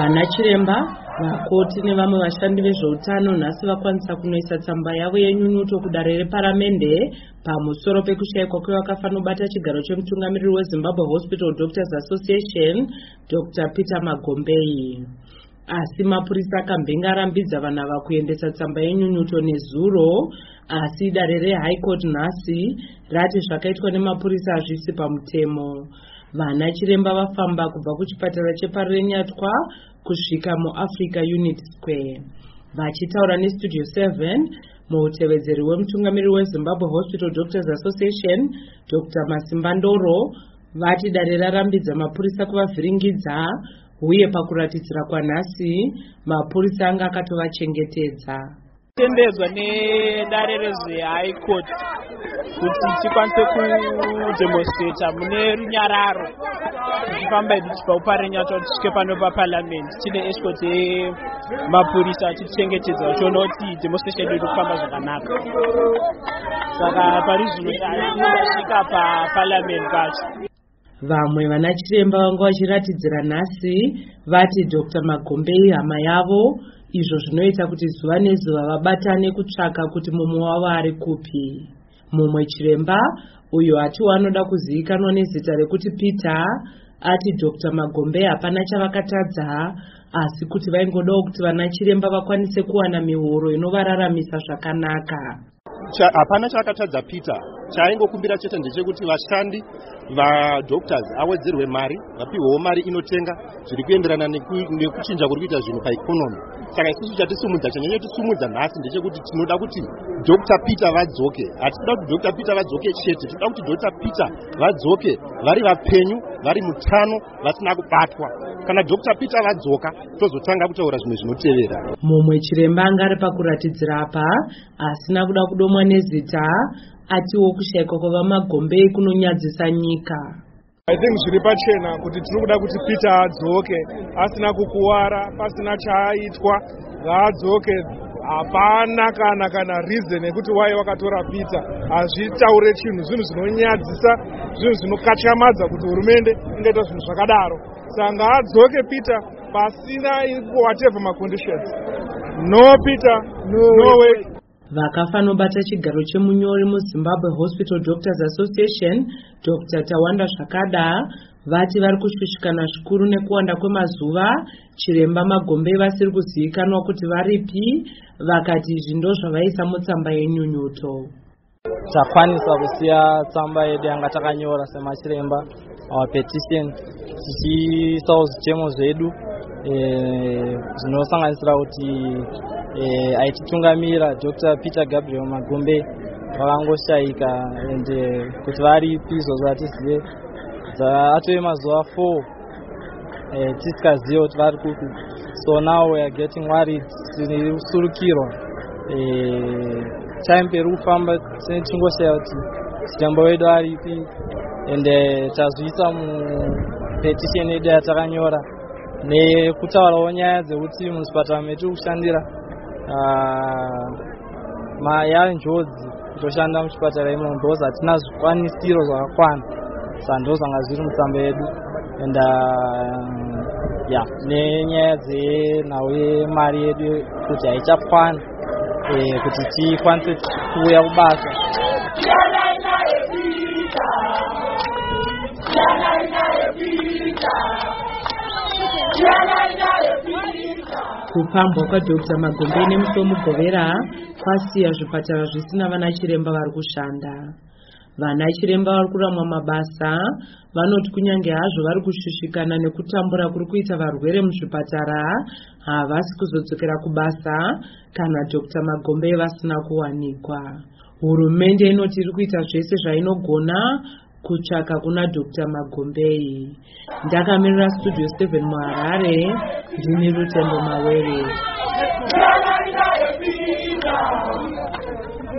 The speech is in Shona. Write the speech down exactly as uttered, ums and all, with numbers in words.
Vana chiremba, vakoti nevamwe vashandi vezveutano nhasi vakwanisa kunoisa tsamba yavo yenyunyuto kudare reparamende pamusoro pekushayikwa kwevakafa nobata chigaro chemutungamiriri weZimbabwe Hospital Doctors Association Doctor Peter Magombei. Asi mapurisa akambenga arambidza vanhu ava kuendesa tsamba yenyunyuto nezuro, asi dare reHigh Court nhasi rati zvakaitwa nemapurisa hazvisi pamutemo. Vana chiremba vafamba kubva kuchipatara cheparenyatwa kusvika muAfrica Unit Square. Vachitaura neStudio seven, muutevedzeri wemutungamiriri weZimbabwe Hospital Doctors Association Doctor Masimba Ndoro vati dare rarambidza mapurisa kuvavhiringidza, uye pakuratidzira kwanhasi mapurisa anga akatovachengetedza. Tendedzwa nedare reHigh Court kuti tikwanise kudemonstrata mune runyararo tichifamba tichibva kuparenyatwa tichisvike pano paparliament tine escort yemapurisa achitichengetedza vachiona kuti demonstration yedu kufamba zvakanaka. Saka pari zvino tasvika paparliament pacho. Vamwe vana chiremba vanga vachiratidzira nhasi vati Doctor Magombei hama yavo, izvo zvinoita kuti zuva nezuva vabatane kutsvaka kuti mumwe wavo ari kupi. Mumwe chiremba uyo ati wanoda kuzivikanwa nezita rekuti Peter ati Doctor Magombei hapana chavakatadza, asi kuti vaingodawo kuti vana chiremba vakwanise kuwana mihoro inovararamisa zvakanaka. Hapana chavakatadza Peter, chaingokumbira chete ndechekuti vashandi vadoctors awedzerwe mari, vapiwewo mari inotenga zviri kuenderana nekuchinja kuri kuita zvinhu paikonomi. Saka isusu chatisumudza chanyanya tisumudza nhasi ndechekuti tinoda kuti Doctor Peter vadzoke. Hatinoda kuti Doctor Peter vadzoke chete, tinoda kuti Doctor Peter vadzoke vari vapenyu, vari mutano, vasina kubatwa. Kana Doctor Peter vadzoka, tozotanga kutaura zvimwe zvinotevera. Mumwe chiremba anga ari pakuratidzira apa asina kuda kudomwa nezita, atiwo kushayikwa kwavaMagombei kunonyadzisa nyika. I think zviri pachena kuti tinokuda kuti Peter adzoke asina kukuwara, pasina chaaitwa, ngaadzoke. Hapana kana kana reason yekuti wai wakatora Peter. Hazvitaure chinhu, zvinhu zvinonyadzisa, zvinhu zvinokachamadza kuti hurumende ingaita zvinhu zvakadaro. Saka ngaadzoke Peter pasina whatever ma conditions. No Peter, no, no way. Vakafa nobata chigaro chemunyori muZimbabwe Hospital Doctors Association Doctor Tawanda Zvakada vati vari kushushikana zvikuru nekuwanda kwemazuva chiremba Magombei vasiri kuzivikanwa kuti varipi, vakati izvi ndo zvavaisa mutsamba yenyunyuto. Takwanisa kusiya tsamba yedu yanga takanyora semachiremba our petition tichiisawo zvichemo zvedu zvinosanganisira kuti aititungamira Doctor Peter Gabriel Magombei vakangoshayika ende kuti varipi izvozvo hatizive. Atove mazuva four tisikazive kuti vari kupi. So now we are getting worried, tiri kusurukirwa. Time peri kufamba tichingoshaya kuti chiremba wedu aripi, ende tazviisa mupetition yedu yatakanyora nekutaurawo nyaya dzekuti muchipatara metiri kushandira yave njodzi kutoshanda muchipatara imomo because hatina zvikwanisiro zvakakwana. Saka ndo zvanga zviri mutsamba yedu and ya nenyaya dzenhau yemari yedu kuti haichakwana kuti tikwanise kuuya kubasa. Kupambwa kwaDoctor Magombei nemusomugovera kwasiya zvipatara zvisina vana chiremba vari kushanda. Vana chiremba vari kuramwa mabasa vanoti kunyange hazvo vari kushushikana nekutambura kuri kuita varwere muzvipatara, havasi kuzodzokera kubasa kana Doctor Magombei vasina kuwanikwa. Hurumende inoti iri kuita zvese zvainogona kutsvaka kuna Doctor Magombei. Ndakamirira Studio seven muHarare, ndini Rutembo Mawere.